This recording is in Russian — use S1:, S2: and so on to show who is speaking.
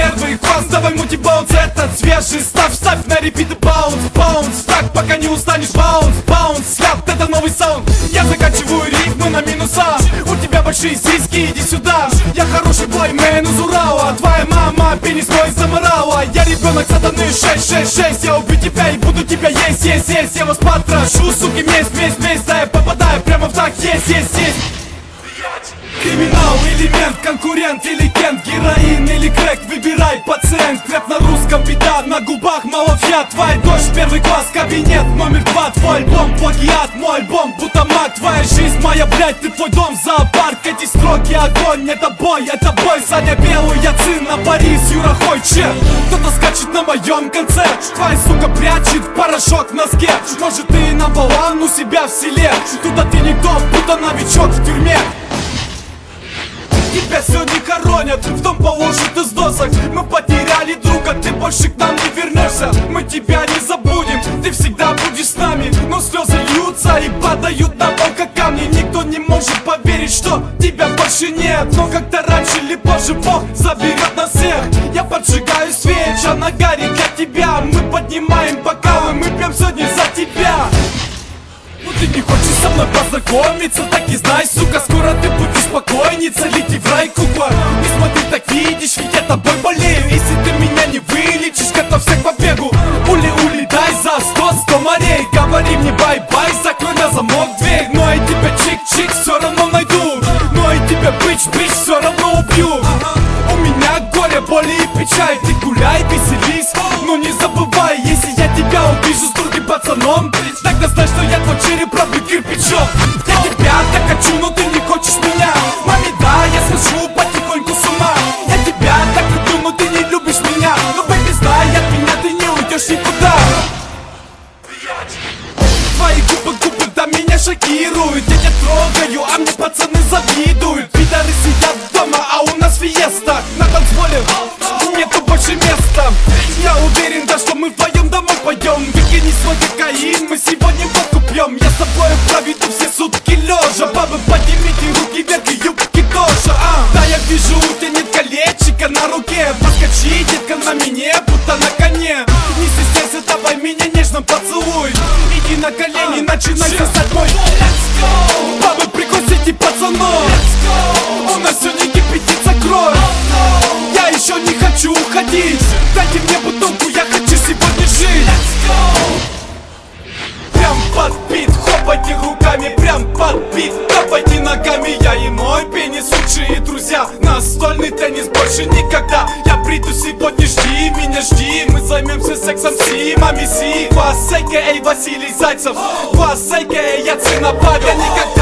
S1: первый класс. Давай мути-баунс, этот свежий став. Ставь на репит и баунс, баунс. Так, пока не устанешь, баунс, баунс. Слят, это новый саунд. Я заканчиваю рифмы на минуса. У тебя большие сиськи, иди сюда. Я хороший боймен из Урала. Твоя мама пенис мой заморала. Я ребенок сатаны 666. Я убью тебя и буду тебя есть. Я вас потрошу, суки, месть. Да я попадаю прямо в так, есть. Криминал, элемент, конкурент или кент, героин или крэк, выбирай пациент. Крэп на русском, беда, на губах малофья. Твоя дочь, первый класс, кабинет номер 2. Твой альбом, плагиат, мой альбом, будто маг. Твоя жизнь, моя, блядь, ты твой дом, зоопарк. Эти строки, огонь, это бой. Саня Белый, я Цина, Борис, Юра Хойче. Кто-то скачет на моем конце. Твоя сука прячет порошок в носке. Может ты на балан у себя в селе. Туда ты никто, будто новичок в тюрьме. Тебя сегодня хоронят, в дом положат из досок. Мы потеряли друга, ты больше к нам не вернешься. Мы тебя не забудем, ты всегда будешь с нами. Но слезы льются и падают на пол, как камни. Никто не может поверить, что тебя больше нет. Но как-то раньше или позже Бог заберет нас всех. Я поджигаю свеч, она горит для тебя. Мы поднимаем бокалы, мы пьем сегодня за тебя. Ну ты не хочешь со мной познакомиться, так и знай, сука, скоро ты будешь покойница. Лети в рай, кукла, не смотри, так видишь, ведь я тобой болею. Если ты меня не вылечишь, готовься к побегу. Ули, дай за 100 морей. Говори мне бай-бай, закрой на замок дверь. Ну и тебя чик-чик все равно найду. Ну и тебя бич, все равно убью. У меня горе, боли и печаль. Ты гуляй, веселись, но не забывай. Если я тебя увижу с другим пацаном, тогда знай, что я твой череп пробью кирпичом. Я тебя так хочу, но ты не хочешь меня. Маме, да, я схожу потихоньку с ума. Я тебя так люблю, но ты не любишь меня. Но baby, знай, от меня ты не уйдешь никуда. Твои губы, да меня шокируют. Я тебя трогаю, а мне пацаны завидуют. Пидоры сидят дома, а у нас фиеста. На танцполе нету больше места. Я уверен, да, что мы вдвоем домой пойдем. Выкини свой кокаин, мы сегодня водку пьем. Я с тобой проведу все сутки лежа. Бабы, поднимите руки вверх и юбки тоже. Да, я вижу, у тебя нет колечка на руке. Подскочи, детка, на меня, будто на коне. Не стесняйся, давай меня нежно поцелуй. Иди на колени, начинай сосать мой. Бабы, пригласите пацанов. У нас сегодня кипятится кровь. Я еще не хочу уходить. Дайте мне бутылку, я хочу сегодня жить. Прям под бит, хлопайте руками, прям под бит. Топайте ногами, я и мой пенис лучшие друзья. Настольный теннис больше никогда. Я приду сегодня, жди меня, жди. Мы займемся сексом с мами си. Класс, а.к.а. Василий Зайцев. Класс, а.к.а. я Цина Павел. Я никогда